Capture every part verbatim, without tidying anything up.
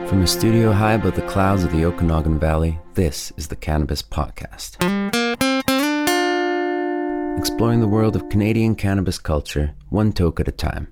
From a studio high above the clouds of the Okanagan Valley, this is the Cannabis Podcast. Exploring the world of Canadian cannabis culture, one toke at a time.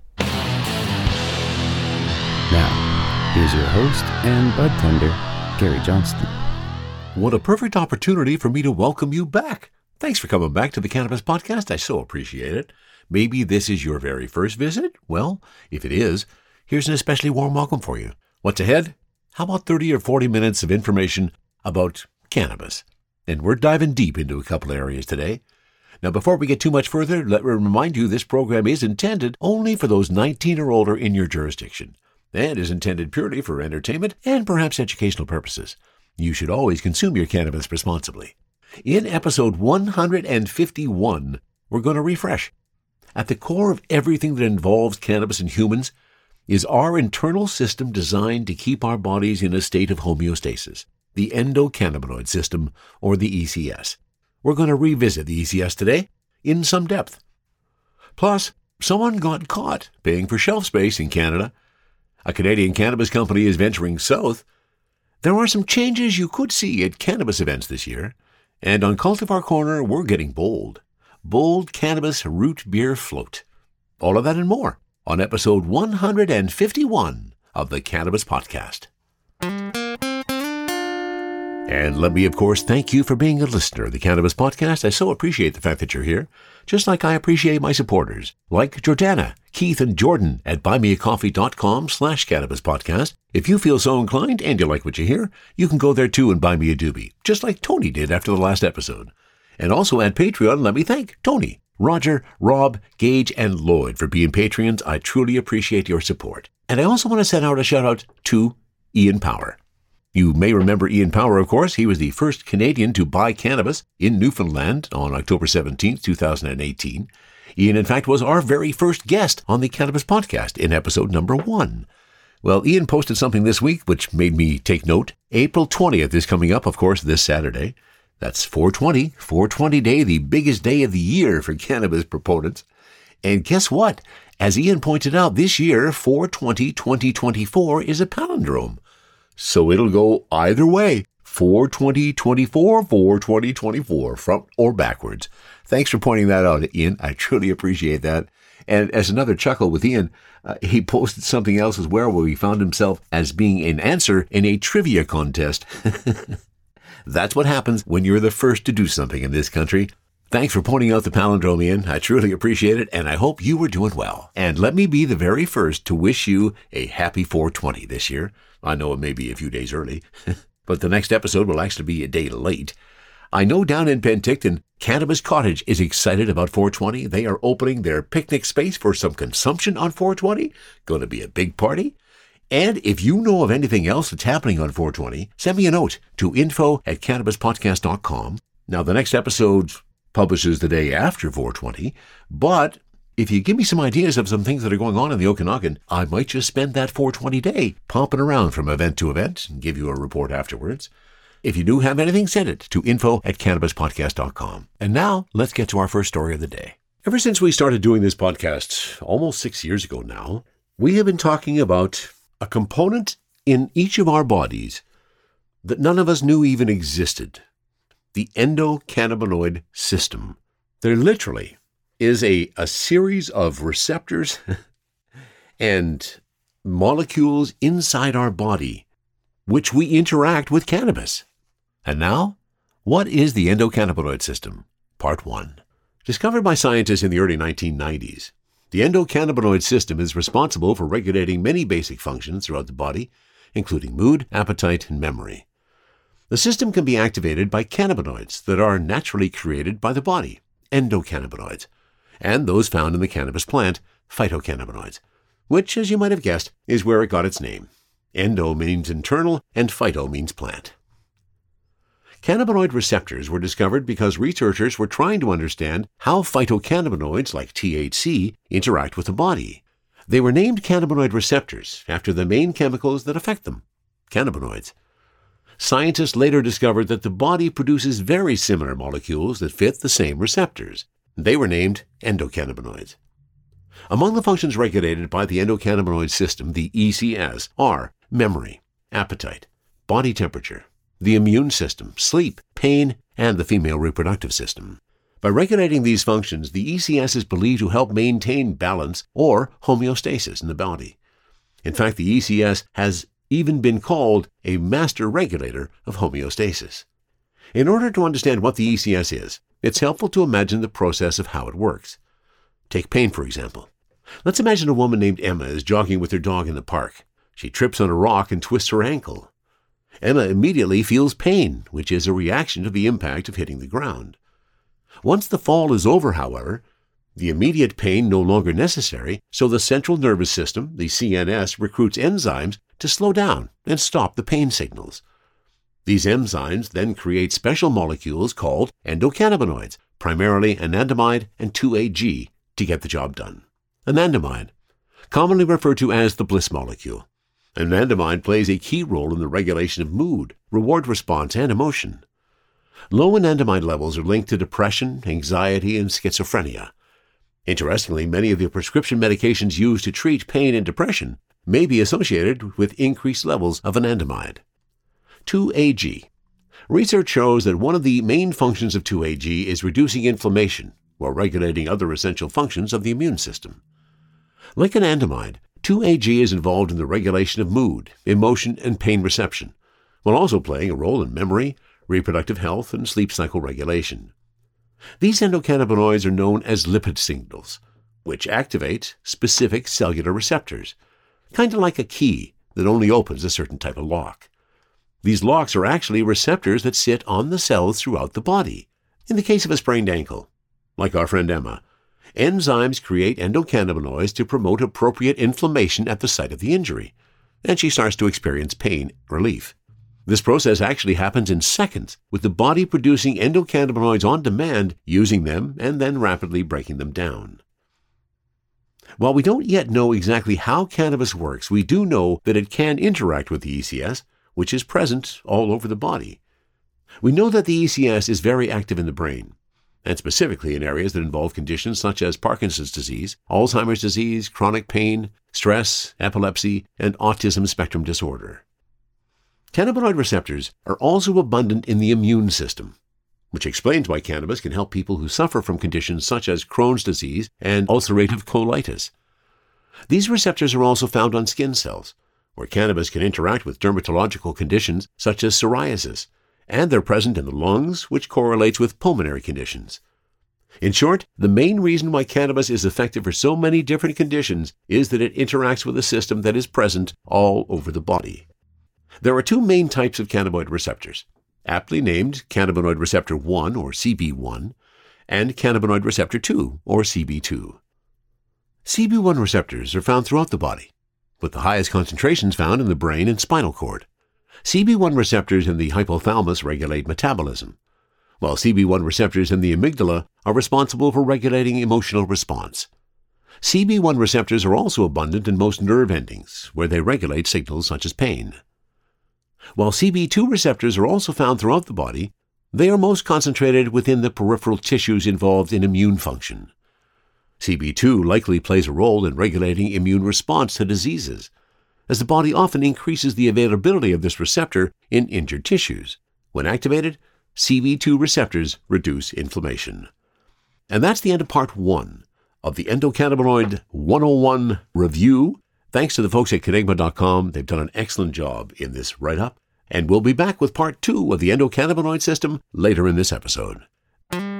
Now, here's your host and bud tender, Gary Johnston. What a perfect opportunity for me to welcome you back. Thanks for coming back to the Cannabis Podcast. I so appreciate it. Maybe this is your very first visit? Well, if it is, here's an especially warm welcome for you. What's ahead? How about thirty or forty minutes of information about cannabis? And we're diving deep into a couple of areas today. Now, before we get too much further, let me remind you this program is intended only for those nineteen or older in your jurisdiction, and is intended purely for entertainment and perhaps educational purposes. You should always consume your cannabis responsibly. In episode one hundred fifty-one, we're going to refresh. At the core of everything that involves cannabis in humans is our internal system designed to keep our bodies in a state of homeostasis, the endocannabinoid system, or the E C S. We're going to revisit the E C S today in some depth. Plus, someone got caught paying for shelf space in Canada. A Canadian cannabis company is venturing south. There are some changes you could see at cannabis events this year. And on Cultivar Corner, we're getting bold. Bold Cannabis Root Beer Float. All of that and more on episode one hundred fifty-one of the Cannabis Podcast. And let me, of course, thank you for being a listener of the Cannabis Podcast. I so appreciate the fact that you're here, just like I appreciate my supporters, like Jordana, Keith, and Jordan at buymeacoffee.com slash Cannabis Podcast. If you feel so inclined and you like what you hear, you can go there too and buy me a doobie, just like Tony did after the last episode. And also at Patreon, let me thank Tony, Roger, Rob, Gage, and Lloyd for being Patreons. I truly appreciate your support. And I also want to send out a shout out to Ian Power. You may remember Ian Power, of course. He was the first Canadian to buy cannabis in Newfoundland on October seventeenth, twenty eighteen. Ian, in fact, was our very first guest on the Cannabis Podcast in episode number one. Well, Ian posted something this week which made me take note. April twentieth is coming up, of course, this Saturday. That's four twenty, four twenty Day, the biggest day of the year for cannabis proponents. And guess what? As Ian pointed out, this year, four twenty twenty twenty-four is a palindrome. So it'll go either way, four twenty twenty-four, four twenty twenty-four, front or backwards. Thanks for pointing that out, Ian. I truly appreciate that. And as another chuckle with Ian, uh, he posted something else as well where he found himself as being an answer in a trivia contest. That's what happens when you're the first to do something in this country. Thanks for pointing out the palindrome, Ian. I truly appreciate it, and I hope you were doing well. And let me be the very first to wish you a happy four twenty this year. I know it may be a few days early, but the next episode will actually be a day late. I know down in Penticton, Cannabis Cottage is excited about four twenty. They are opening their picnic space for some consumption on four twenty. Going to be a big party. And if you know of anything else that's happening on four twenty, send me a note to info at cannabispodcast dot com. Now, the next episode publishes the day after four twenty, but if you give me some ideas of some things that are going on in the Okanagan, I might just spend that four twenty day popping around from event to event and give you a report afterwards. If you do have anything, send it to info at cannabispodcast dot com. And now, let's get to our first story of the day. Ever since we started doing this podcast, almost six years ago now, we have been talking about a component in each of our bodies that none of us knew even existed, the endocannabinoid system. There literally is a, a series of receptors and molecules inside our body which we interact with cannabis. And now, what is the endocannabinoid system? Part one. Discovered by scientists in the early nineteen nineties, the endocannabinoid system is responsible for regulating many basic functions throughout the body, including mood, appetite, and memory. The system can be activated by cannabinoids that are naturally created by the body, endocannabinoids, and those found in the cannabis plant, phytocannabinoids, which, as you might have guessed, is where it got its name. Endo means internal, and phyto means plant. Cannabinoid receptors were discovered because researchers were trying to understand how phytocannabinoids like T H C interact with the body. They were named cannabinoid receptors after the main chemicals that affect them, cannabinoids. Scientists later discovered that the body produces very similar molecules that fit the same receptors. They were named endocannabinoids. Among the functions regulated by the endocannabinoid system, the E C S, are memory, appetite, body temperature, the immune system, sleep, pain, and the female reproductive system. By regulating these functions, the E C S is believed to help maintain balance or homeostasis in the body. In fact, the E C S has even been called a master regulator of homeostasis. In order to understand what the E C S is, it's helpful to imagine the process of how it works. Take pain, for example. Let's imagine a woman named Emma is jogging with her dog in the park. She trips on a rock and twists her ankle. Emma immediately feels pain, which is a reaction to the impact of hitting the ground. Once the fall is over, however, the immediate pain no longer necessary, so the central nervous system, the C N S, recruits enzymes to slow down and stop the pain signals. These enzymes then create special molecules called endocannabinoids, primarily anandamide and two A G, to get the job done. Anandamide, commonly referred to as the bliss molecule. Anandamide plays a key role in the regulation of mood, reward response, and emotion. Low anandamide levels are linked to depression, anxiety, and schizophrenia. Interestingly, many of the prescription medications used to treat pain and depression may be associated with increased levels of anandamide. two A G. Research shows that one of the main functions of two A G is reducing inflammation while regulating other essential functions of the immune system. Like anandamide, two A G is involved in the regulation of mood, emotion, and pain reception, while also playing a role in memory, reproductive health, and sleep cycle regulation. These endocannabinoids are known as lipid signals, which activate specific cellular receptors, kind of like a key that only opens a certain type of lock. These locks are actually receptors that sit on the cells throughout the body. In the case of a sprained ankle, like our friend Emma, enzymes create endocannabinoids to promote appropriate inflammation at the site of the injury, and she starts to experience pain relief. This process actually happens in seconds, with the body producing endocannabinoids on demand, using them, and then rapidly breaking them down. While we don't yet know exactly how cannabis works, we do know that it can interact with the E C S, which is present all over the body. We know that the E C S is very active in the brain, and specifically in areas that involve conditions such as Parkinson's disease, Alzheimer's disease, chronic pain, stress, epilepsy, and autism spectrum disorder. Cannabinoid receptors are also abundant in the immune system, which explains why cannabis can help people who suffer from conditions such as Crohn's disease and ulcerative colitis. These receptors are also found on skin cells, where cannabis can interact with dermatological conditions such as psoriasis, and they're present in the lungs, which correlates with pulmonary conditions. In short, the main reason why cannabis is effective for so many different conditions is that it interacts with a system that is present all over the body. There are two main types of cannabinoid receptors, aptly named cannabinoid receptor one, or C B one, and cannabinoid receptor two, or C B two. C B one receptors are found throughout the body, with the highest concentrations found in the brain and spinal cord. C B one receptors in the hypothalamus regulate metabolism, while C B one receptors in the amygdala are responsible for regulating emotional response. C B one receptors are also abundant in most nerve endings, where they regulate signals such as pain. While C B two receptors are also found throughout the body, they are most concentrated within the peripheral tissues involved in immune function. C B two likely plays a role in regulating immune response to diseases, as the body often increases the availability of this receptor in injured tissues. When activated, C B two receptors reduce inflammation. And that's the end of part one of the Endocannabinoid one oh one review. Thanks to the folks at Kenegma dot com. They've done an excellent job in this write-up, and we'll be back with part two of the endocannabinoid system later in this episode. From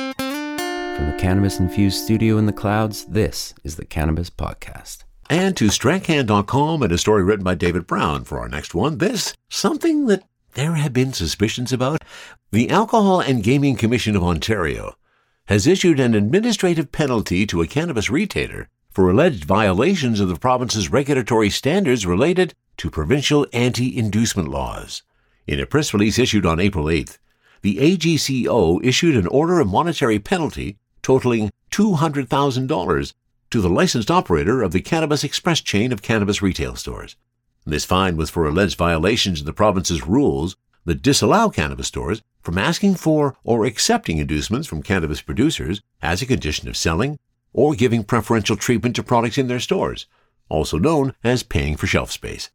the cannabis-infused studio in the clouds, this is the Cannabis Podcast. And to Stracan dot com and a story written by David Brown for our next one. This, something that there have been suspicions about. The Alcohol and Gaming Commission of Ontario has issued an administrative penalty to a cannabis retailer for alleged violations of the province's regulatory standards related to provincial anti-inducement laws. In a press release issued on April eighth, the A G C O issued an order of monetary penalty totaling two hundred thousand dollars to the licensed operator of the Cannabis Express chain of cannabis retail stores. This fine was for alleged violations of the province's rules that disallow cannabis stores from asking for or accepting inducements from cannabis producers as a condition of selling or giving preferential treatment to products in their stores, also known as paying for shelf space.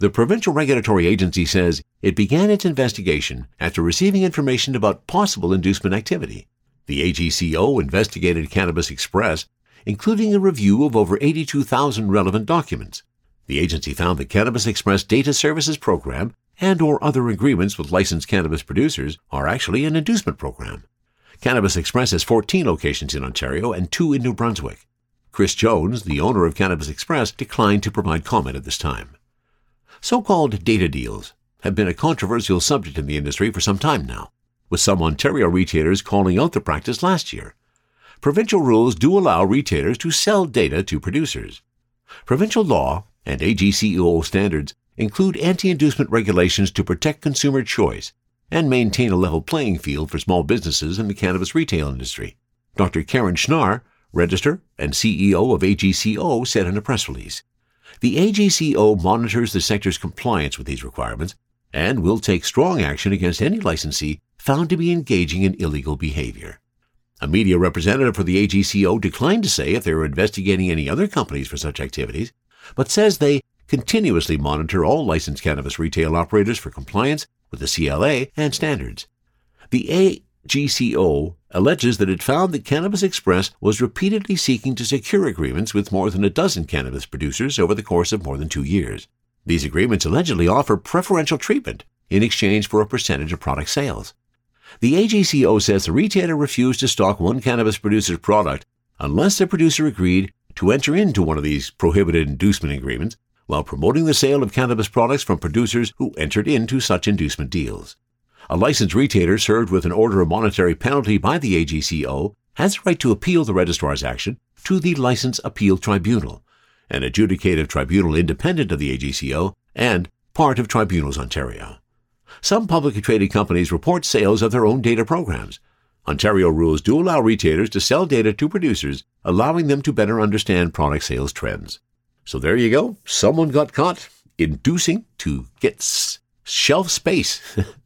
The provincial regulatory agency says it began its investigation after receiving information about possible inducement activity. The A G C O investigated Cannabis Express, including a review of over eighty-two thousand relevant documents. The agency found the Cannabis Express Data Services Program and or other agreements with licensed cannabis producers are actually an inducement program. Cannabis Express has fourteen locations in Ontario and two in New Brunswick. Chris Jones, the owner of Cannabis Express, declined to provide comment at this time. So-called data deals have been a controversial subject in the industry for some time now, with some Ontario retailers calling out the practice last year. Provincial rules do allow retailers to sell data to producers. Provincial law and A G C O standards include anti-inducement regulations to protect consumer choice and maintain a level playing field for small businesses in the cannabis retail industry. Doctor Karen Schnarr, Registrar and C E O of A G C O, said in a press release, "The A G C O monitors the sector's compliance with these requirements and will take strong action against any licensee found to be engaging in illegal behavior." A media representative for the A G C O declined to say if they were investigating any other companies for such activities, but says they continuously monitor all licensed cannabis retail operators for compliance with the C L A and standards. The A G C O alleges that it found that Cannabis Express was repeatedly seeking to secure agreements with more than a dozen cannabis producers over the course of more than two years. These agreements allegedly offer preferential treatment in exchange for a percentage of product sales. The A G C O says the retailer refused to stock one cannabis producer's product unless the producer agreed to enter into one of these prohibited inducement agreements while promoting the sale of cannabis products from producers who entered into such inducement deals. A licensed retailer served with an order of monetary penalty by the A G C O has the right to appeal the registrar's action to the License Appeal Tribunal, an adjudicative tribunal independent of the A G C O and part of Tribunals Ontario. Some publicly traded companies report sales of their own data programs. Ontario rules do allow retailers to sell data to producers, allowing them to better understand product sales trends. So there you go. Someone got caught inducing to get s- shelf space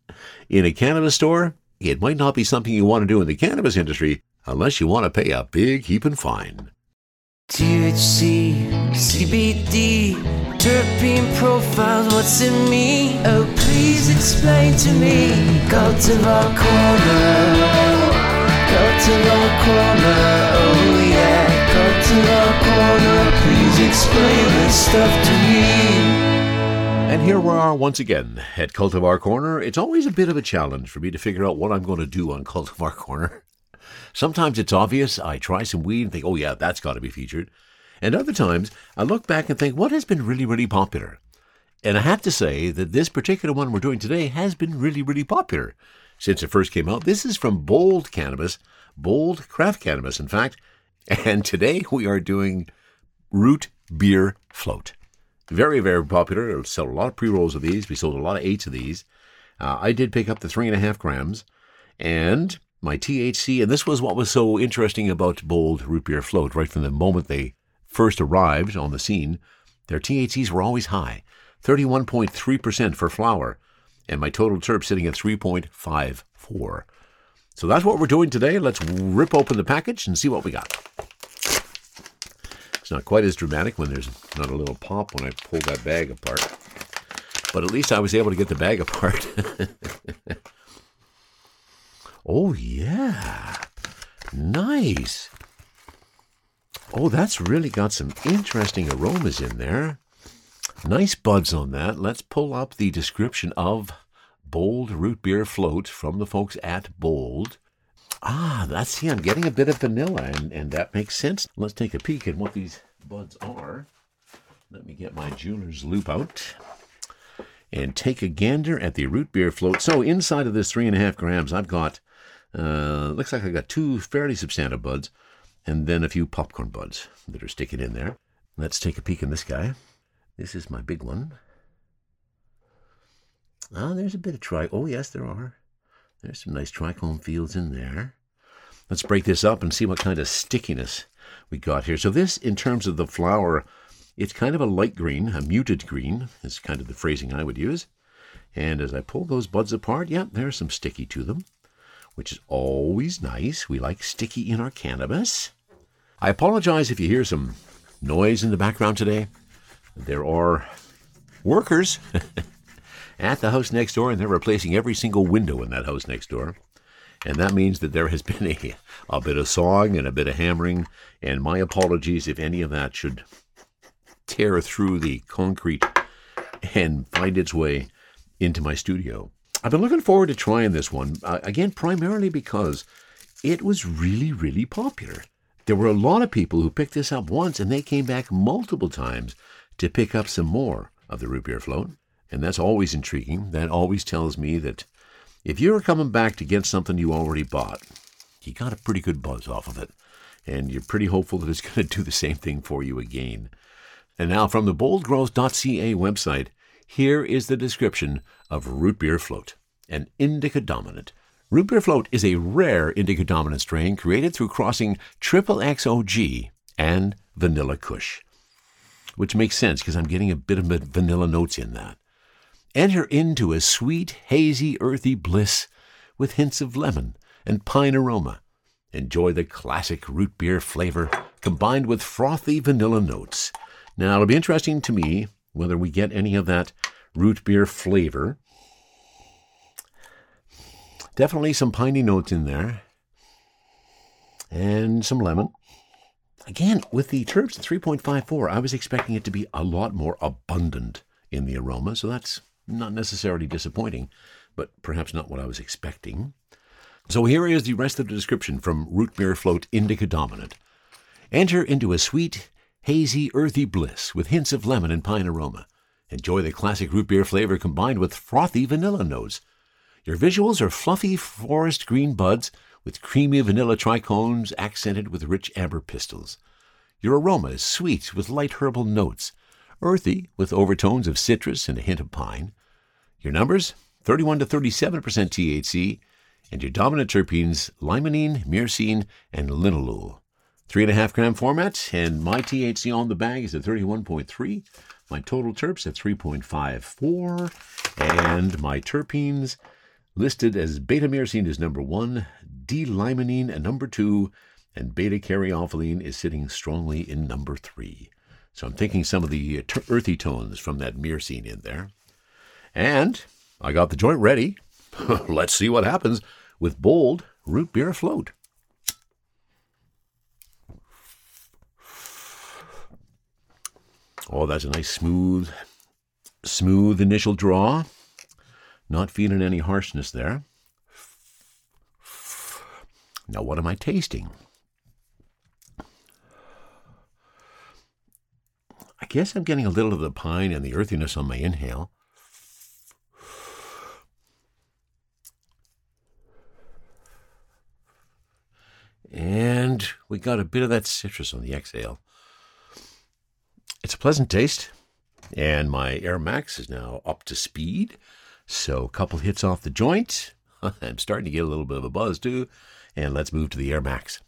in a cannabis store. It might not be something you want to do in the cannabis industry unless you want to pay a big heaping fine. T H C, C B D, terpene profiles, what's in me? Oh, please explain to me. Cultivar Corner, Cultivar Corner, oh yeah. Cultivar Corner, please explain this stuff to me. And here we are once again at Cultivar Corner. It's always a bit of a challenge for me to figure out what I'm going to do on Cultivar Corner. Sometimes it's obvious. I try some weed and think, oh yeah, that's got to be featured. And other times I look back and think, what has been really, really popular? And I have to say that this particular one we're doing today has been really, really popular since it first came out. This is from Bold Cannabis, Bold Craft Cannabis, in fact. And today we are doing Root Beer Float. Very, very popular. We'll sell a lot of pre-rolls of these. We sold a lot of eights of these. Uh, I did pick up the three and a half grams. And my T H C, and this was what was so interesting about Bold Root Beer Float. Right from the moment they first arrived on the scene, their T H Cs were always high, thirty-one point three percent for flower, and my total terp sitting at three point five four. So that's what we're doing today. Let's rip open the package and see what we got. It's not quite as dramatic when there's not a little pop when I pull that bag apart, but at least I was able to get the bag apart. Oh, yeah. Nice. Oh, that's really got some interesting aromas in there. Nice buds on that. Let's pull up the description of Bold Root Beer Float from the folks at Bold. Ah, that's, see, I'm getting a bit of vanilla, and, and that makes sense. Let's take a peek at what these buds are. Let me get my jeweler's loop out and take a gander at the Root Beer Float. So inside of this three and a half grams, I've got Uh, looks like I got two fairly substantive buds and then a few popcorn buds that are sticking in there. Let's take a peek in this guy. This is my big one. Ah, there's a bit of tri... Oh, yes, there are. There's some nice trichome fields in there. Let's break this up and see what kind of stickiness we got here. So this, in terms of the flower, it's kind of a light green, a muted green is kind of the phrasing I would use. And as I pull those buds apart, yeah, there's some sticky to them, which is always nice. We like sticky in our cannabis. I apologize if you hear some noise in the background today. There are workers at the house next door, and they're replacing every single window in that house next door. And that means that there has been a, a bit of sawing and a bit of hammering, and my apologies if any of that should tear through the concrete and find its way into my studio. I've been looking forward to trying this one, uh, again, primarily because it was really, really popular. There were a lot of people who picked this up once, and they came back multiple times to pick up some more of the root beer float. And that's always intriguing. That always tells me that if you're coming back to get something you already bought, you got a pretty good buzz off of it. And you're pretty hopeful that it's going to do the same thing for you again. And now from the bold growth dot c a website, here is the description of root beer float, an indica dominant. Root beer float is a rare indica dominant strain created through crossing triple X O G and vanilla kush, which makes sense because I'm getting a bit of vanilla notes in that. Enter into a sweet, hazy, earthy bliss with hints of lemon and pine aroma. Enjoy the classic root beer flavor combined with frothy vanilla notes. Now, it'll be interesting to me whether we get any of that root beer flavor. Definitely some piney notes in there. And some lemon. Again, with the terps at three point five four, I was expecting it to be a lot more abundant in the aroma, so that's not necessarily disappointing, but perhaps not what I was expecting. So here is the rest of the description from Root Beer Float Indica Dominant. Enter into a sweet, hazy, earthy bliss with hints of lemon and pine aroma. Enjoy the classic root beer flavor combined with frothy vanilla notes. Your visuals are fluffy forest green buds with creamy vanilla trichomes accented with rich amber pistils. Your aroma is sweet with light herbal notes, earthy with overtones of citrus and a hint of pine. Your numbers, thirty-one to thirty-seven percent T H C, and your dominant terpenes, limonene, myrcene, and linalool. Three and a half gram format, and my T H C on the bag is at thirty-one point three. My total terps at three point five four, and my terpenes listed as beta-myrcene is number one, D-limonene at number two, and beta-caryophyllene is sitting strongly in number three. So I'm thinking some of the ter- earthy tones from that myrcene in there. And I got the joint ready. Let's see what happens with Bold Root Beer Float. Oh, that's a nice smooth, smooth initial draw. Not feeling any harshness there. Now, what am I tasting? I guess I'm getting a little of the pine and the earthiness on my inhale. And we got a bit of that citrus on the exhale. It's a pleasant taste, and my Air Max is now up to speed. So a couple hits off the joint. I'm starting to get a little bit of a buzz too. And let's move to the Air Max.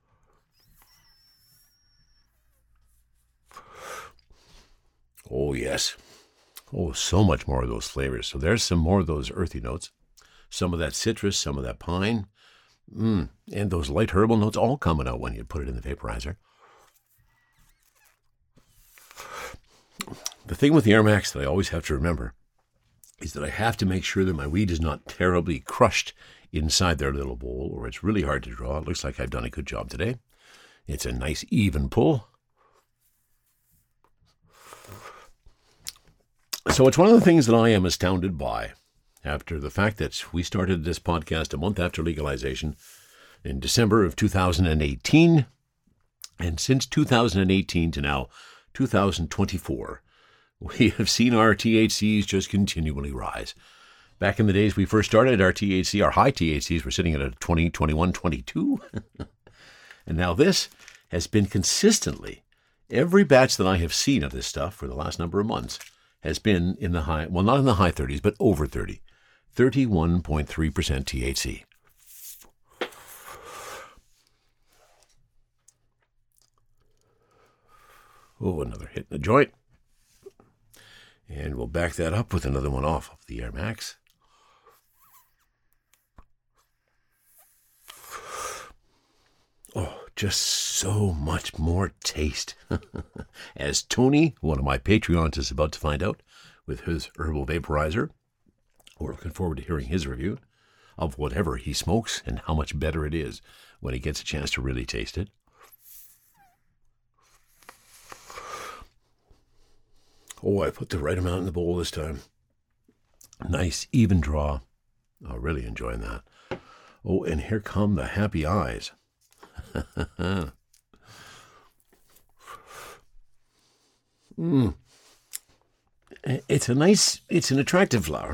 Oh, yes. Oh, so much more of those flavors. So there's some more of those earthy notes. Some of that citrus, some of that pine. Mm, and those light herbal notes all coming out when you put it in the vaporizer. The thing with the Air Max that I always have to remember is that I have to make sure that my weed is not terribly crushed inside their little bowl, or it's really hard to draw. It looks like I've done a good job today. It's a nice even pull. So it's one of the things that I am astounded by after the fact that we started this podcast a month after legalization in December of two thousand eighteen. And since two thousand eighteen to now, two thousand twenty-four, we have seen our T H Cs just continually rise. Back in the days we first started, our T H C, our high T H Cs were sitting at a twenty, twenty-one, twenty-two. And now this has been consistently, every batch that I have seen of this stuff for the last number of months has been in the high, well, not in the high thirties, but over thirty. thirty-one point three percent T H C. Oh, another hit in the joint. And we'll back that up with another one off of the Air Max. Oh, just so much more taste. As Tony, one of my Patreons, is about to find out with his herbal vaporizer. We're looking forward to hearing his review of whatever he smokes and how much better it is when he gets a chance to really taste it. Oh, I put the right amount in the bowl this time. Nice, even draw. I'm really enjoying that. Oh, and here come the happy eyes. mm. It's a nice, it's an attractive flower.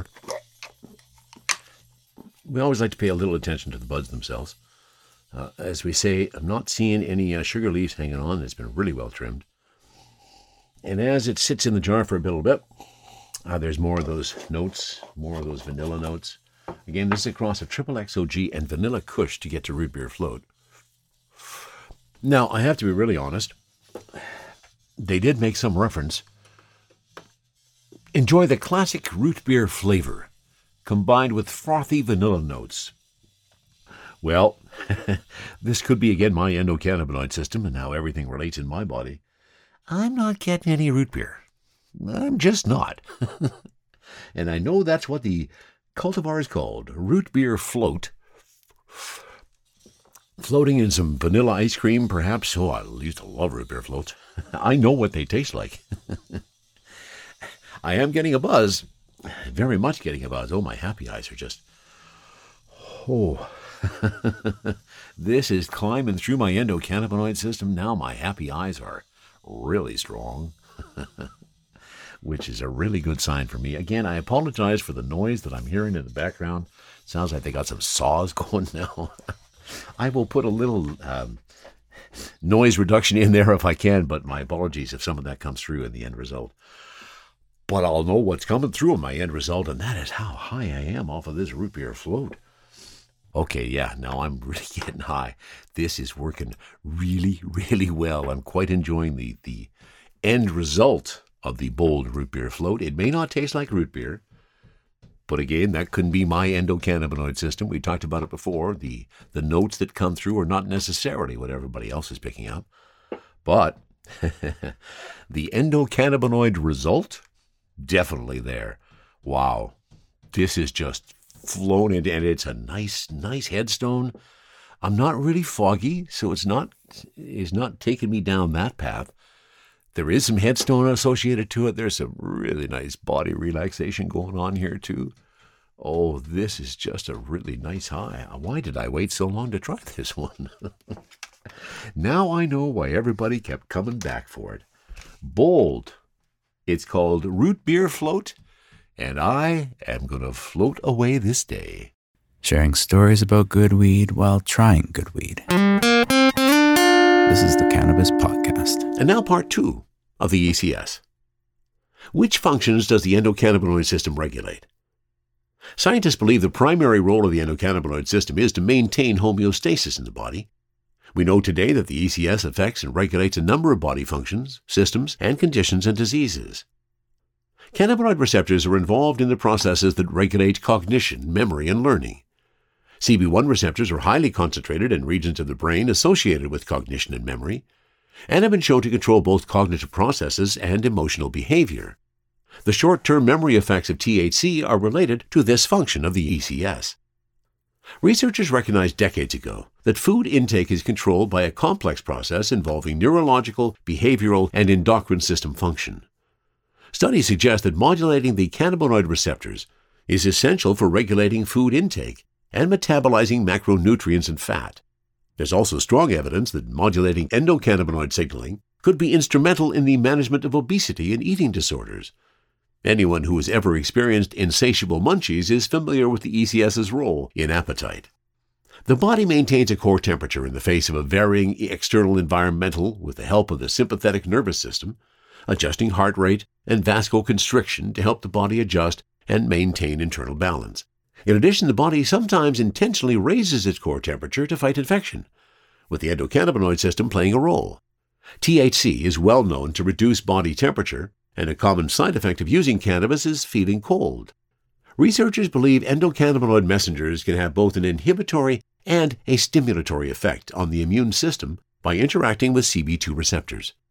We always like to pay a little attention to the buds themselves. Uh, as we say, I'm not seeing any uh, sugar leaves hanging on. It's been really well trimmed. And as it sits in the jar for a little bit, uh, there's more of those notes, more of those vanilla notes. Again, this is a cross of Triple X O G and Vanilla Kush to get to Root Beer Float. Now, I have to be really honest. They did make some reference. Enjoy the classic root beer flavor, combined with frothy vanilla notes. Well, this could be again my endocannabinoid system and how everything relates in my body. I'm not getting any root beer. I'm just not. And I know that's what the cultivar is called, root beer float. Floating in some vanilla ice cream, perhaps. Oh, I used to love root beer floats. I know what they taste like. I am getting a buzz. Very much getting a buzz. Oh, my happy eyes are just... Oh. This is climbing through my endocannabinoid system. Now my happy eyes are really strong. Which is a really good sign for me. Again, I apologize for the noise that I'm hearing in the background. Sounds like they got some saws going now. I will put a little um, noise reduction in there if I can, but my apologies if some of that comes through in the end result. But I'll know what's coming through in my end result, and that is how high I am off of this root beer float. Okay, yeah, now I'm really getting high. This is working really, really well. I'm quite enjoying the, the end result of the bold root beer float. It may not taste like root beer, but again, that couldn't be my endocannabinoid system. We talked about it before. The, the notes that come through are not necessarily what everybody else is picking up. But the endocannabinoid result, definitely there. Wow. This is just flown into, and it's a nice, nice headstone. I'm not really foggy, so it's not, it's not taking me down that path. There is some headstone associated to it. There's some really nice body relaxation going on here too. Oh, this is just a really nice high. Why did I wait so long to try this one? Now I know why everybody kept coming back for it. Bold. It's called Root Beer Float, and I am going to float away this day. Sharing stories about good weed while trying good weed. This is the Cannabis Podcast. And now part two of the E C S. Which functions does the endocannabinoid system regulate? Scientists believe the primary role of the endocannabinoid system is to maintain homeostasis in the body. We know today that the E C S affects and regulates a number of body functions, systems, and conditions and diseases. Cannabinoid receptors are involved in the processes that regulate cognition, memory, and learning. C B one receptors are highly concentrated in regions of the brain associated with cognition and memory, and have been shown to control both cognitive processes and emotional behavior. The short-term memory effects of T H C are related to this function of the E C S. Researchers recognized decades ago that food intake is controlled by a complex process involving neurological, behavioral, and endocrine system function. Studies suggest that modulating the cannabinoid receptors is essential for regulating food intake and metabolizing macronutrients and fat. There's also strong evidence that modulating endocannabinoid signaling could be instrumental in the management of obesity and eating disorders. Anyone who has ever experienced insatiable munchies is familiar with the E C S's role in appetite. The body maintains a core temperature in the face of a varying external environmental with the help of the sympathetic nervous system, adjusting heart rate and vasoconstriction to help the body adjust and maintain internal balance. In addition, the body sometimes intentionally raises its core temperature to fight infection, with the endocannabinoid system playing a role. T H C is well known to reduce body temperature, and a common side effect of using cannabis is feeling cold. Researchers believe endocannabinoid messengers can have both an inhibitory and a stimulatory effect on the immune system by interacting with C B two receptors.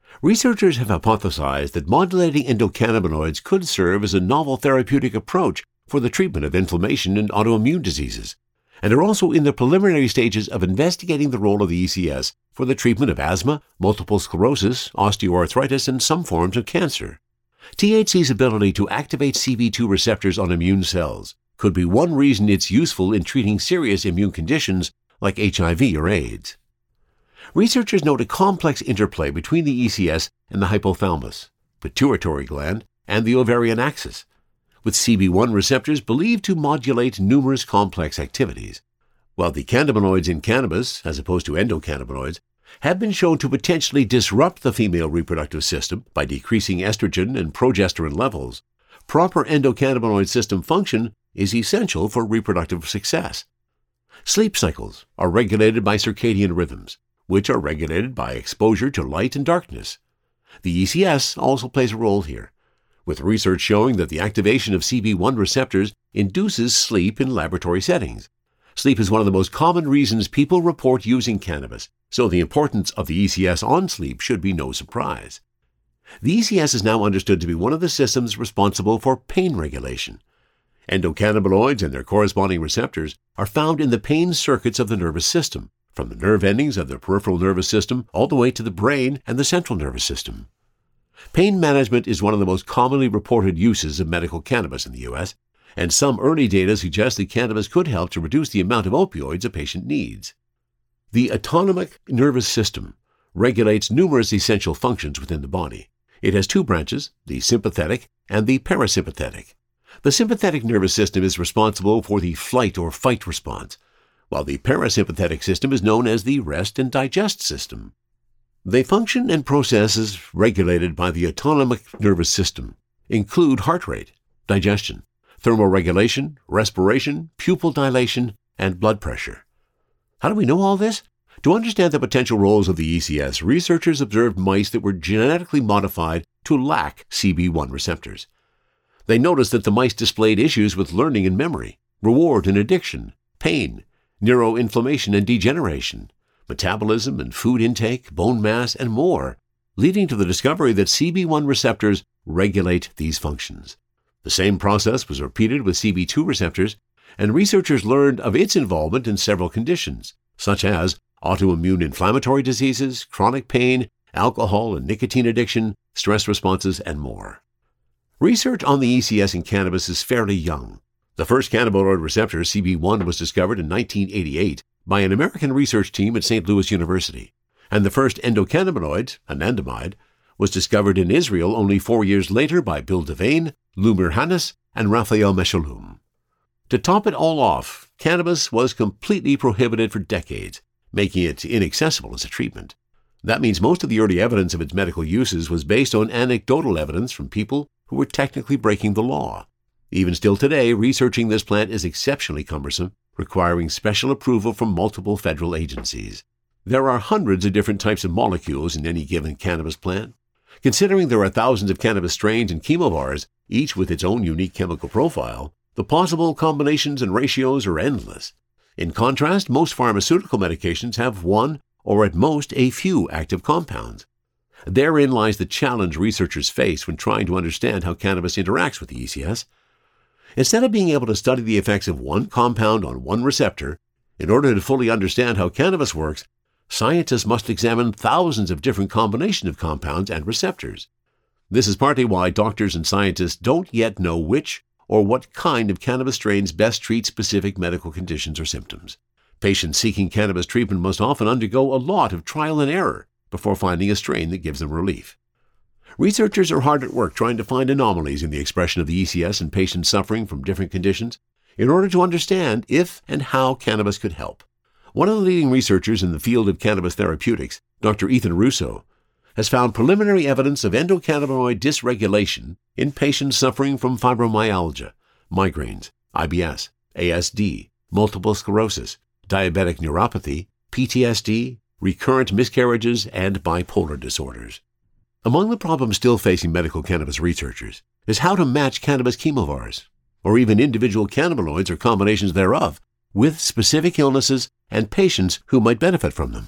Researchers have hypothesized that modulating endocannabinoids could serve as a novel therapeutic approach for the treatment of inflammation and autoimmune diseases, and are also in the preliminary stages of investigating the role of the E C S for the treatment of asthma, multiple sclerosis, osteoarthritis, and some forms of cancer. T H C's ability to activate C B two receptors on immune cells could be one reason it's useful in treating serious immune conditions like H I V or AIDS. Researchers note a complex interplay between the E C S and the hypothalamus, pituitary gland, and the ovarian axis, with C B one receptors believed to modulate numerous complex activities, while the cannabinoids in cannabis, as opposed to endocannabinoids, have been shown to potentially disrupt the female reproductive system by decreasing estrogen and progesterone levels. Proper endocannabinoid system function is essential for reproductive success. Sleep cycles are regulated by circadian rhythms, which are regulated by exposure to light and darkness. The E C S also plays a role here, with research showing that the activation of C B one receptors induces sleep in laboratory settings. Sleep is one of the most common reasons people report using cannabis, so the importance of the E C S on sleep should be no surprise. The E C S is now understood to be one of the systems responsible for pain regulation. Endocannabinoids and their corresponding receptors are found in the pain circuits of the nervous system, from the nerve endings of the peripheral nervous system all the way to the brain and the central nervous system. Pain management is one of the most commonly reported uses of medical cannabis in the U S, and some early data suggest that cannabis could help to reduce the amount of opioids a patient needs. The autonomic nervous system regulates numerous essential functions within the body. It has two branches, the sympathetic and the parasympathetic. The sympathetic nervous system is responsible for the flight or fight response, while the parasympathetic system is known as the rest and digest system. They function and processes regulated by the autonomic nervous system include heart rate, digestion, thermoregulation, respiration, pupil dilation, and blood pressure. How do we know all this? To understand the potential roles of the E C S, researchers observed mice that were genetically modified to lack C B one receptors. They noticed that the mice displayed issues with learning and memory, reward and addiction, pain, neuroinflammation and degeneration, metabolism and food intake, bone mass, and more, leading to the discovery that C B one receptors regulate these functions. The same process was repeated with C B two receptors, and researchers learned of its involvement in several conditions, such as autoimmune inflammatory diseases, chronic pain, alcohol and nicotine addiction, stress responses, and more. Research on the E C S in cannabis is fairly young. The first cannabinoid receptor, C B one, was discovered in nineteen eighty-eight by an American research team at Saint Louis University, and the first endocannabinoid, anandamide, was discovered in Israel only four years later by Bill Devane, Lumir Hannes, and Raphael Mechoulam. To top it all off, cannabis was completely prohibited for decades, making it inaccessible as a treatment. That means most of the early evidence of its medical uses was based on anecdotal evidence from people who were technically breaking the law. Even still today, researching this plant is exceptionally cumbersome, requiring special approval from multiple federal agencies. There are hundreds of different types of molecules in any given cannabis plant. Considering there are thousands of cannabis strains and chemovars, each with its own unique chemical profile, the possible combinations and ratios are endless. In contrast, most pharmaceutical medications have one or at most a few active compounds. Therein lies the challenge researchers face when trying to understand how cannabis interacts with the E C S. Instead of being able to study the effects of one compound on one receptor, in order to fully understand how cannabis works, scientists must examine thousands of different combinations of compounds and receptors. This is partly why doctors and scientists don't yet know which or what kind of cannabis strains best treat specific medical conditions or symptoms. Patients seeking cannabis treatment must often undergo a lot of trial and error before finding a strain that gives them relief. Researchers are hard at work trying to find anomalies in the expression of the E C S in patients suffering from different conditions in order to understand if and how cannabis could help. One of the leading researchers in the field of cannabis therapeutics, Doctor Ethan Russo, has found preliminary evidence of endocannabinoid dysregulation in patients suffering from fibromyalgia, migraines, I B S, A S D, multiple sclerosis, diabetic neuropathy, P T S D, recurrent miscarriages, and bipolar disorders. Among the problems still facing medical cannabis researchers is how to match cannabis chemovars, or even individual cannabinoids or combinations thereof, with specific illnesses and patients who might benefit from them.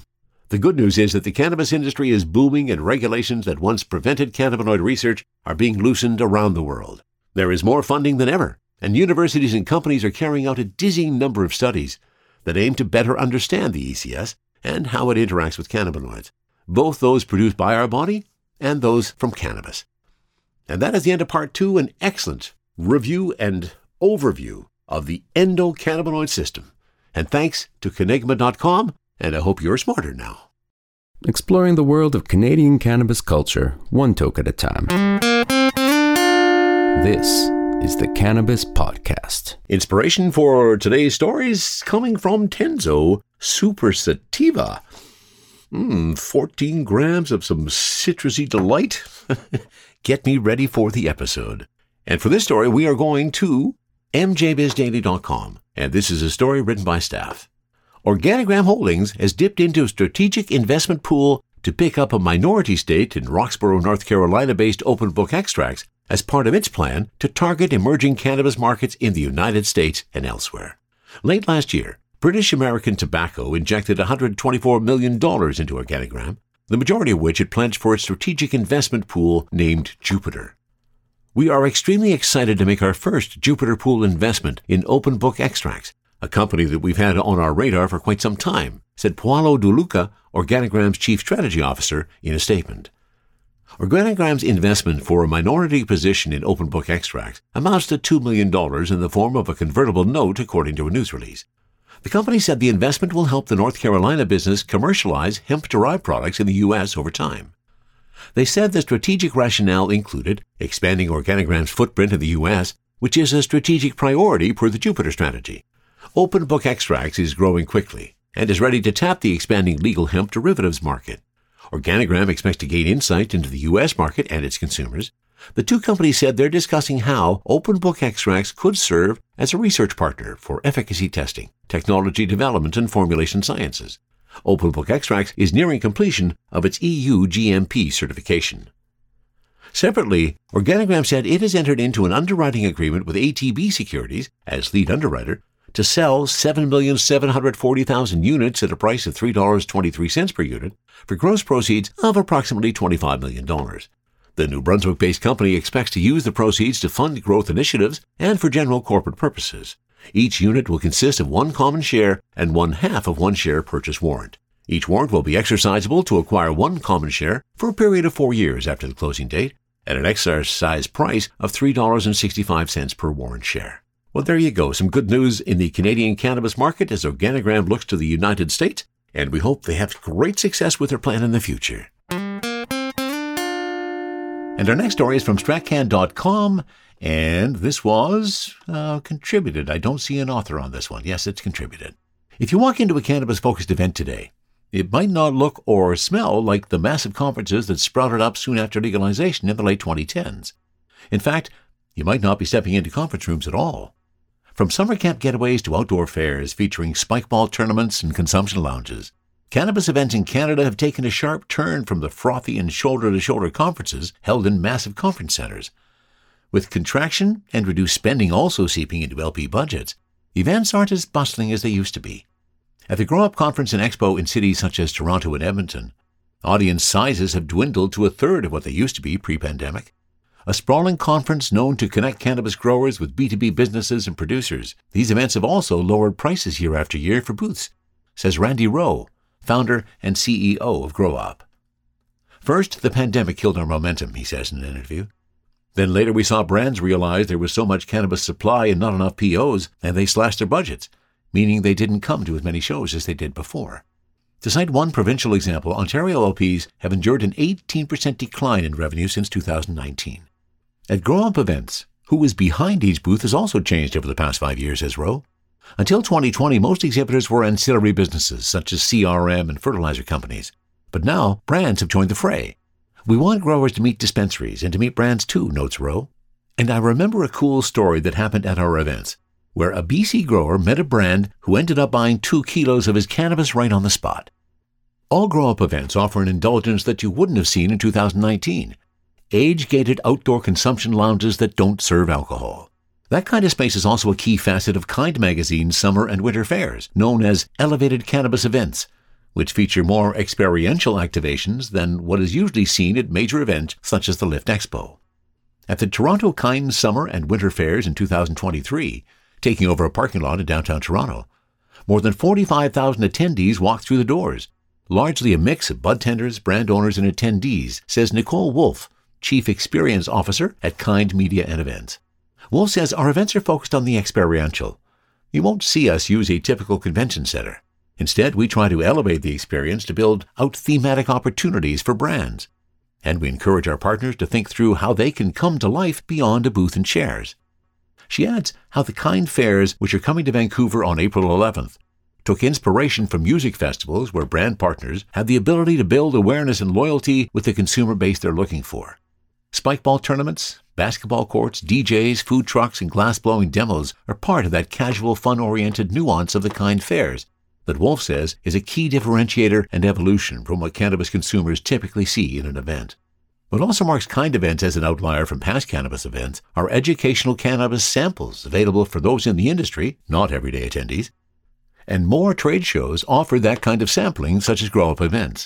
The good news is that the cannabis industry is booming and regulations that once prevented cannabinoid research are being loosened around the world. There is more funding than ever, and universities and companies are carrying out a dizzying number of studies that aim to better understand the E C S and how it interacts with cannabinoids, both those produced by our body and those from cannabis. And that is the end of part two, an excellent review and overview of the endocannabinoid system. And thanks to Canigma dot com, and I hope you're smarter now. Exploring the world of Canadian cannabis culture, one toke at a time. This is the Cannabis Podcast. Inspiration for today's stories coming from Tenzo Super Sativa. Mmm, fourteen grams of some citrusy delight. Get me ready for the episode. And for this story, we are going to M J Biz Daily dot com. And this is a story written by staff. Organigram Holdings has dipped into a strategic investment pool to pick up a minority stake in Roxborough, North Carolina-based Open Book Extracts as part of its plan to target emerging cannabis markets in the United States and elsewhere. Late last year, British American Tobacco injected one hundred twenty-four million dollars into Organigram, the majority of which it pledged for its strategic investment pool named Jupiter. We are extremely excited to make our first Jupiter Pool investment in Open Book Extracts, a company that we've had on our radar for quite some time, said Paolo De Luca, Organigram's chief strategy officer, in a statement. Organigram's investment for a minority position in Open Book Extracts amounts to two million dollars in the form of a convertible note, according to a news release. The company said the investment will help the North Carolina business commercialize hemp-derived products in the U S over time. They said the strategic rationale included expanding Organigram's footprint in the U S, which is a strategic priority per the Jupiter strategy. Open Book Extracts is growing quickly and is ready to tap the expanding legal hemp derivatives market. Organigram expects to gain insight into the U S market and its consumers. The two companies said they're discussing how Open Book Extracts could serve as a research partner for efficacy testing, technology development, and formulation sciences. Open Book Extracts is nearing completion of its E U G M P certification. Separately, Organigram said it has entered into an underwriting agreement with A T B Securities as lead underwriter to sell seven million seven hundred forty thousand units at a price of three dollars and twenty-three cents per unit for gross proceeds of approximately twenty-five million dollars. The New Brunswick-based company expects to use the proceeds to fund growth initiatives and for general corporate purposes. Each unit will consist of one common share and one half of one share purchase warrant. Each warrant will be exercisable to acquire one common share for a period of four years after the closing date at an exercise price of three dollars and sixty-five cents per warrant share. Well, there you go. Some good news in the Canadian cannabis market as Organigram looks to the United States, and we hope they have great success with their plan in the future. And our next story is from Stratcan dot com, and this was uh, contributed. I don't see an author on this one. Yes, it's contributed. If you walk into a cannabis-focused event today, it might not look or smell like the massive conferences that sprouted up soon after legalization in the late twenty tens. In fact, you might not be stepping into conference rooms at all. From summer camp getaways to outdoor fairs featuring spikeball tournaments and consumption lounges, cannabis events in Canada have taken a sharp turn from the frothy and shoulder-to-shoulder conferences held in massive conference centres. With contraction and reduced spending also seeping into L P budgets, events aren't as bustling as they used to be. At the Grow Up Conference and Expo in cities such as Toronto and Edmonton, audience sizes have dwindled to a third of what they used to be pre-pandemic. A sprawling conference known to connect cannabis growers with B two B businesses and producers, these events have also lowered prices year after year for booths, says Randy Rowe, founder and C E O of Grow Up. First, the pandemic killed our momentum, he says in an interview. Then later we saw brands realize there was so much cannabis supply and not enough P Os, and they slashed their budgets, meaning they didn't come to as many shows as they did before. To cite one provincial example, Ontario L Ps have endured an eighteen percent decline in revenue since two thousand nineteen. At Grow Up events, who was behind each booth has also changed over the past five years, says Rowe. Until twenty twenty, most exhibitors were ancillary businesses such as C R M and fertilizer companies. But now, brands have joined the fray. We want growers to meet dispensaries and to meet brands too, notes Rowe. And I remember a cool story that happened at our events, where a B C grower met a brand who ended up buying two kilos of his cannabis right on the spot. All Grow Up events offer an indulgence that you wouldn't have seen in two thousand nineteen. Age-gated outdoor consumption lounges that don't serve alcohol. That kind of space is also a key facet of Kind Magazine's summer and winter fairs, known as Elevated Cannabis Events, which feature more experiential activations than what is usually seen at major events such as the Lift Expo. At the Toronto Kind Summer and Winter Fairs in two thousand twenty-three, taking over a parking lot in downtown Toronto, more than forty-five thousand attendees walked through the doors, largely a mix of bud tenders, brand owners, and attendees, says Nicole Wolf, Chief Experience Officer at Kind Media and Events. Wolf says our events are focused on the experiential. You won't see us use a typical convention center. Instead, we try to elevate the experience to build out thematic opportunities for brands. And we encourage our partners to think through how they can come to life beyond a booth and chairs. She adds how the Kind Fairs, which are coming to Vancouver on April eleventh, took inspiration from music festivals where brand partners have the ability to build awareness and loyalty with the consumer base they're looking for. Spikeball tournaments, basketball courts, D Js, food trucks, and glass-blowing demos are part of that casual, fun-oriented nuance of the Kind Fairs that Wolf says is a key differentiator and evolution from what cannabis consumers typically see in an event. What also marks Kind events as an outlier from past cannabis events are educational cannabis samples available for those in the industry, not everyday attendees, and more trade shows offer that kind of sampling, such as grow-up events.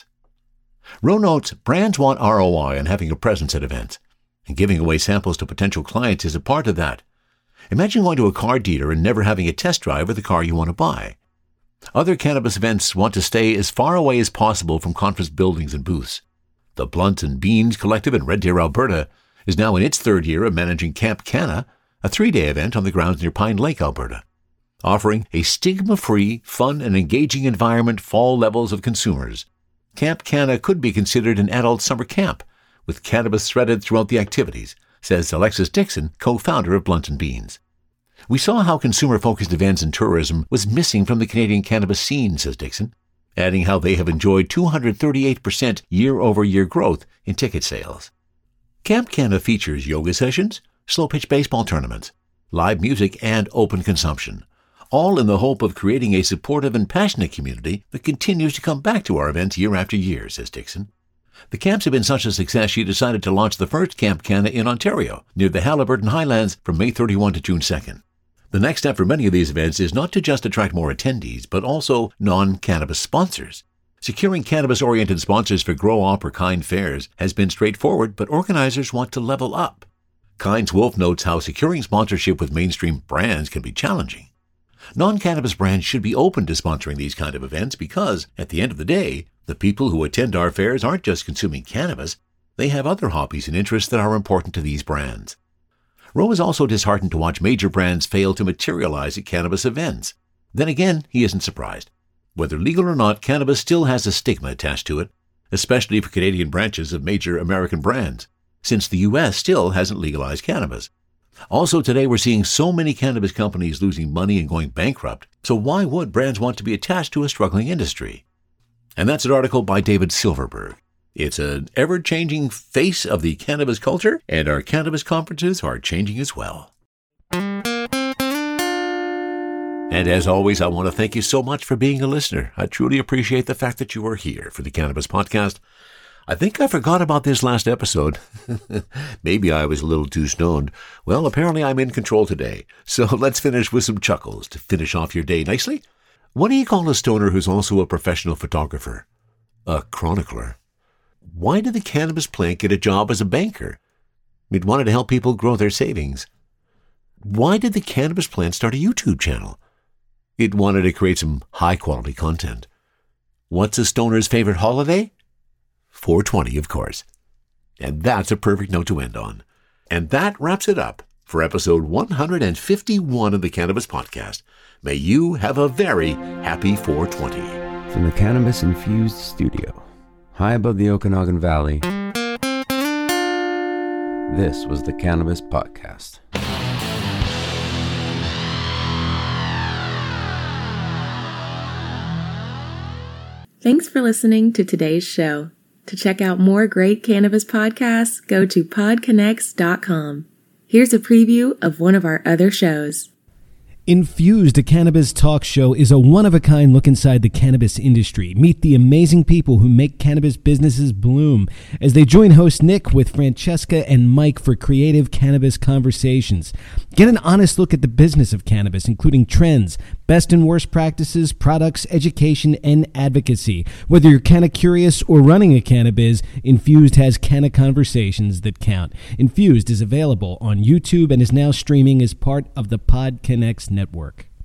Rowe notes brands want R O I on having a presence at events, and giving away samples to potential clients is a part of that. Imagine going to a car dealer and never having a test drive of the car you want to buy. Other cannabis events want to stay as far away as possible from conference buildings and booths. The Blunt and Beans Collective in Red Deer, Alberta, is now in its third year of managing Camp Canna, a three-day event on the grounds near Pine Lake, Alberta, offering a stigma-free, fun, and engaging environment for all levels of consumers. Camp Canna could be considered an adult summer camp, with cannabis threaded throughout the activities, says Alexis Dixon, co-founder of Blunt and Beans. We saw how consumer-focused events and tourism was missing from the Canadian cannabis scene, says Dixon, adding how they have enjoyed two hundred thirty-eight percent year-over-year growth in ticket sales. Camp Canna features yoga sessions, slow-pitch baseball tournaments, live music, and open consumption, all in the hope of creating a supportive and passionate community that continues to come back to our events year after year, says Dixon. The camps have been such a success she decided to launch the first Camp Canna in Ontario, near the Haliburton Highlands, from May thirty-first to June second. The next step for many of these events is not to just attract more attendees, but also non-cannabis sponsors. Securing cannabis-oriented sponsors for Grow-Op or Kind Fairs has been straightforward, but organizers want to level up. Kind's Wolf notes how securing sponsorship with mainstream brands can be challenging. Non-cannabis brands should be open to sponsoring these kind of events because, at the end of the day, the people who attend our fairs aren't just consuming cannabis, they have other hobbies and interests that are important to these brands. Rowe is also disheartened to watch major brands fail to materialize at cannabis events. Then again, he isn't surprised. Whether legal or not, cannabis still has a stigma attached to it, especially for Canadian branches of major American brands, since the U S still hasn't legalized cannabis. Also today, we're seeing so many cannabis companies losing money and going bankrupt, so why would brands want to be attached to a struggling industry? And that's an article by David Silverberg. It's an ever-changing face of the cannabis culture, and our cannabis conferences are changing as well. And as always, I want to thank you so much for being a listener. I truly appreciate the fact that you are here for the Cannabis Podcast. I think I forgot about this last episode. Maybe I was a little too stoned. Well, apparently I'm in control today. So let's finish with some chuckles to finish off your day nicely. What do you call a stoner who's also a professional photographer? A chronicler. Why did the cannabis plant get a job as a banker? It wanted to help people grow their savings. Why did the cannabis plant start a YouTube channel? It wanted to create some high-quality content. What's a stoner's favorite holiday? four twenty, of course. And that's a perfect note to end on. And that wraps it up for episode one hundred fifty-one of the Cannabis Podcast. May you have a very happy four twenty. From the Cannabis Infused Studio, high above the Okanagan Valley, this was the Cannabis Podcast. Thanks for listening to today's show. To check out more great cannabis podcasts, go to pod connects dot com. Here's a preview of one of our other shows. Infused, a cannabis talk show, is a one-of-a-kind look inside the cannabis industry. Meet the amazing people who make cannabis businesses bloom as they join host Nick with Francesca and Mike for creative cannabis conversations. Get an honest look at the business of cannabis, including trends, best and worst practices, products, education, and advocacy. Whether you're canna curious or running a cannabis, Infused has canna conversations that count. Infused is available on YouTube and is now streaming as part of the PodConnects network.